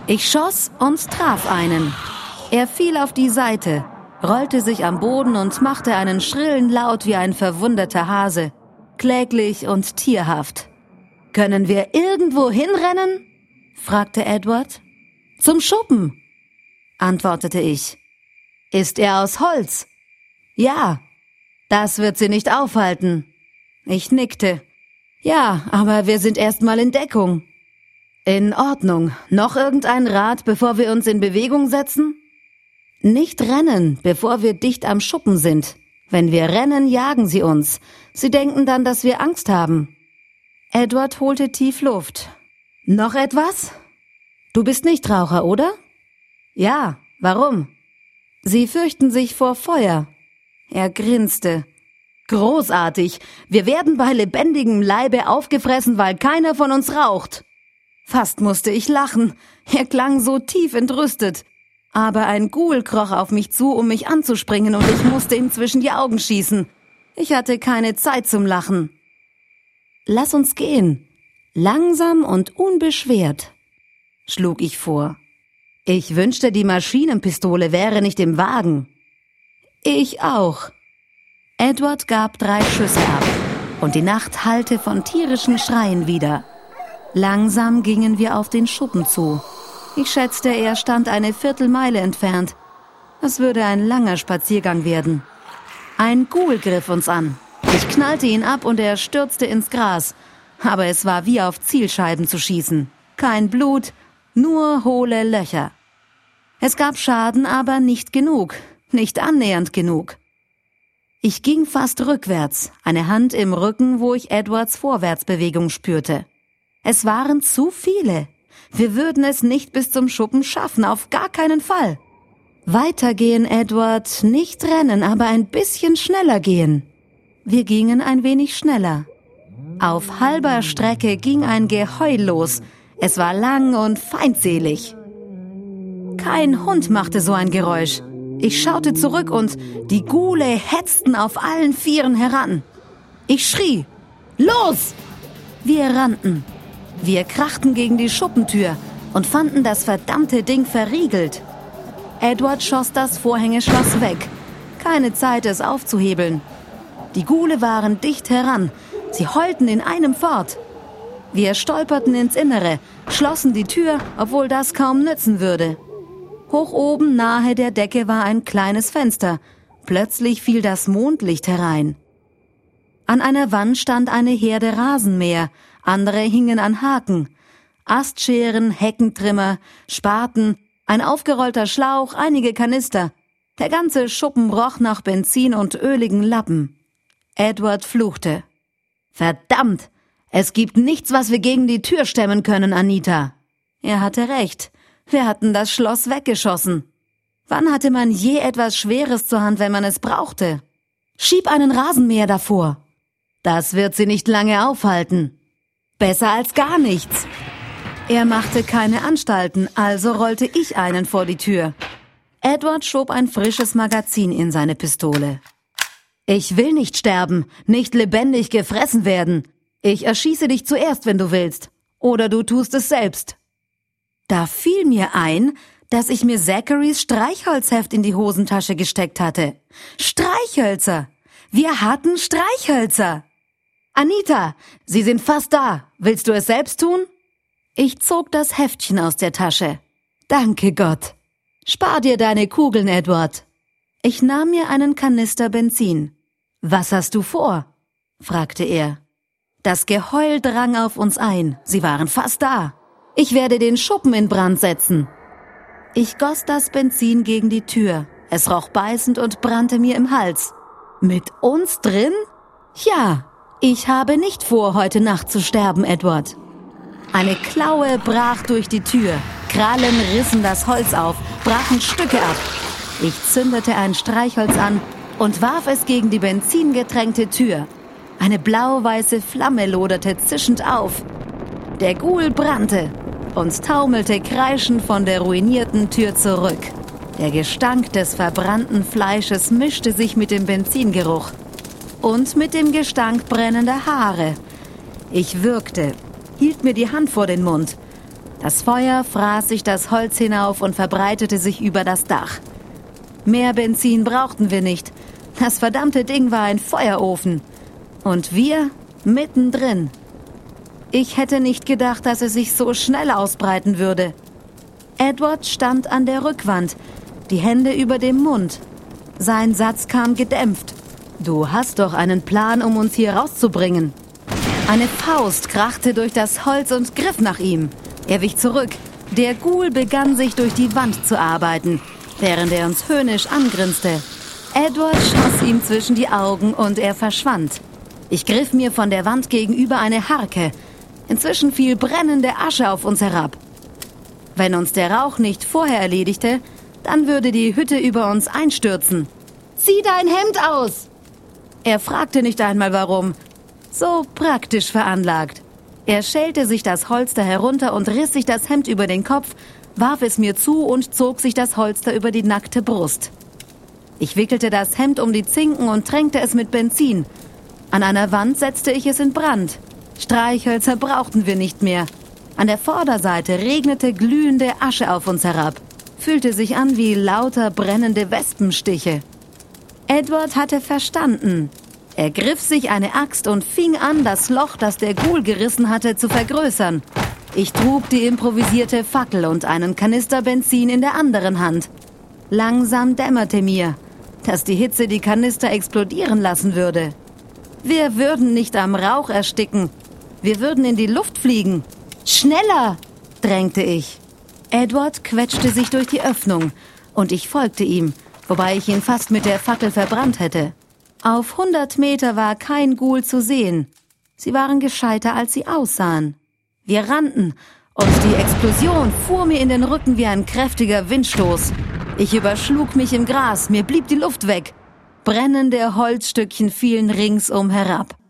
Ich schoss und traf einen. Er fiel auf die Seite, rollte sich am Boden und machte einen schrillen Laut wie ein verwundeter Hase. Kläglich und tierhaft. »Können wir irgendwo hinrennen?« fragte Edward. »Zum Schuppen«, antwortete ich. »Ist er aus Holz?« »Ja.« »Das wird sie nicht aufhalten.« Ich nickte. »Ja, aber wir sind erst mal in Deckung.« »In Ordnung. Noch irgendein Rat, bevor wir uns in Bewegung setzen?« »Nicht rennen, bevor wir dicht am Schuppen sind. Wenn wir rennen, jagen sie uns. Sie denken dann, dass wir Angst haben.« Edward holte tief Luft. »Noch etwas?« »Du bist nicht Raucher, oder?« »Ja, warum?« »Sie fürchten sich vor Feuer.« Er grinste. »Großartig. Wir werden bei lebendigem Leibe aufgefressen, weil keiner von uns raucht.« Fast musste ich lachen. Er klang so tief entrüstet. Aber ein Ghoul kroch auf mich zu, um mich anzuspringen, und ich musste ihm zwischen die Augen schießen. Ich hatte keine Zeit zum Lachen. »Lass uns gehen. Langsam und unbeschwert«, schlug ich vor. Ich wünschte, die Maschinenpistole wäre nicht im Wagen. Ich auch. Edward gab 3 Schüsse ab, und die Nacht hallte von tierischen Schreien wieder. Langsam gingen wir auf den Schuppen zu. Ich schätzte, er stand eine Viertelmeile entfernt. Es würde ein langer Spaziergang werden. Ein Ghoul griff uns an. Ich knallte ihn ab und er stürzte ins Gras. Aber es war wie auf Zielscheiben zu schießen. Kein Blut, nur hohle Löcher. Es gab Schaden, aber nicht genug. Nicht annähernd genug. Ich ging fast rückwärts, eine Hand im Rücken, wo ich Edwards Vorwärtsbewegung spürte. Es waren zu viele. Wir würden es nicht bis zum Schuppen schaffen, auf gar keinen Fall. Weitergehen, Edward, nicht rennen, aber ein bisschen schneller gehen. Wir gingen ein wenig schneller. Auf halber Strecke ging ein Geheul los. Es war lang und feindselig. Kein Hund machte so ein Geräusch. Ich schaute zurück und die Ghule hetzten auf allen 4 heran. Ich schrie: »Los!« Wir rannten. Wir krachten gegen die Schuppentür und fanden das verdammte Ding verriegelt. Edward schoss das Vorhängeschloss weg. Keine Zeit, es aufzuhebeln. Die Ghule waren dicht heran. Sie heulten in einem fort. Wir stolperten ins Innere, schlossen die Tür, obwohl das kaum nützen würde. Hoch oben nahe der Decke war ein kleines Fenster. Plötzlich fiel das Mondlicht herein. An einer Wand stand eine Herde Rasenmäher, andere hingen an Haken. Astscheren, Heckentrimmer, Spaten, ein aufgerollter Schlauch, einige Kanister. Der ganze Schuppen roch nach Benzin und öligen Lappen. Edward fluchte. »Verdammt! Es gibt nichts, was wir gegen die Tür stemmen können, Anita.« Er hatte recht. Wir hatten das Schloss weggeschossen. Wann hatte man je etwas Schweres zur Hand, wenn man es brauchte? »Schieb einen Rasenmäher davor.« »Das wird sie nicht lange aufhalten.« »Besser als gar nichts.« Er machte keine Anstalten, also rollte ich einen vor die Tür. Edward schob ein frisches Magazin in seine Pistole. »Ich will nicht sterben, nicht lebendig gefressen werden. Ich erschieße dich zuerst, wenn du willst. Oder du tust es selbst.« Da fiel mir ein, dass ich mir Zacharys Streichholzheft in die Hosentasche gesteckt hatte. Streichhölzer! Wir hatten Streichhölzer! »Anita, sie sind fast da. Willst du es selbst tun?« Ich zog das Heftchen aus der Tasche. »Danke Gott. Spar dir deine Kugeln, Edward.« Ich nahm mir einen Kanister Benzin. »Was hast du vor?« fragte er. Das Geheul drang auf uns ein. Sie waren fast da. »Ich werde den Schuppen in Brand setzen.« Ich goss das Benzin gegen die Tür. Es roch beißend und brannte mir im Hals. »Mit uns drin?« »Ja, ich habe nicht vor, heute Nacht zu sterben, Edward.« Eine Klaue brach durch die Tür. Krallen rissen das Holz auf, brachen Stücke ab. Ich zündete ein Streichholz an und warf es gegen die benzingetränkte Tür. Eine blau-weiße Flamme loderte zischend auf. Der Ghoul brannte und taumelte kreischend von der ruinierten Tür zurück. Der Gestank des verbrannten Fleisches mischte sich mit dem Benzingeruch und mit dem Gestank brennender Haare. Ich würgte, hielt mir die Hand vor den Mund. Das Feuer fraß sich das Holz hinauf und verbreitete sich über das Dach. Mehr Benzin brauchten wir nicht. Das verdammte Ding war ein Feuerofen. Und wir mittendrin. Ich hätte nicht gedacht, dass es sich so schnell ausbreiten würde. Edward stand an der Rückwand, die Hände über dem Mund. Sein Satz kam gedämpft. »Du hast doch einen Plan, um uns hier rauszubringen.« Eine Faust krachte durch das Holz und griff nach ihm. Er wich zurück. Der Ghoul begann sich durch die Wand zu arbeiten, während er uns höhnisch angrinste. Edward schoss ihm zwischen die Augen und er verschwand. Ich griff mir von der Wand gegenüber eine Harke. Inzwischen fiel brennende Asche auf uns herab. Wenn uns der Rauch nicht vorher erledigte, dann würde die Hütte über uns einstürzen. »Zieh dein Hemd aus!« Er fragte nicht einmal warum. So praktisch veranlagt. Er schälte sich das Holster herunter und riss sich das Hemd über den Kopf, warf es mir zu und zog sich das Holster über die nackte Brust. Ich wickelte das Hemd um die Zinken und tränkte es mit Benzin. An einer Wand setzte ich es in Brand. Streichhölzer brauchten wir nicht mehr. An der Vorderseite regnete glühende Asche auf uns herab. Fühlte sich an wie lauter brennende Wespenstiche. Edward hatte verstanden. Er griff sich eine Axt und fing an, das Loch, das der Ghoul gerissen hatte, zu vergrößern. Ich trug die improvisierte Fackel und einen Kanister Benzin in der anderen Hand. Langsam dämmerte mir, dass die Hitze die Kanister explodieren lassen würde. Wir würden nicht am Rauch ersticken. Wir würden in die Luft fliegen. »Schneller!« drängte ich. Edward quetschte sich durch die Öffnung und ich folgte ihm, wobei ich ihn fast mit der Fackel verbrannt hätte. Auf 100 Meter war kein Ghoul zu sehen. Sie waren gescheiter, als sie aussahen. Wir rannten und die Explosion fuhr mir in den Rücken wie ein kräftiger Windstoß. Ich überschlug mich im Gras, mir blieb die Luft weg. Brennende Holzstückchen fielen ringsum herab.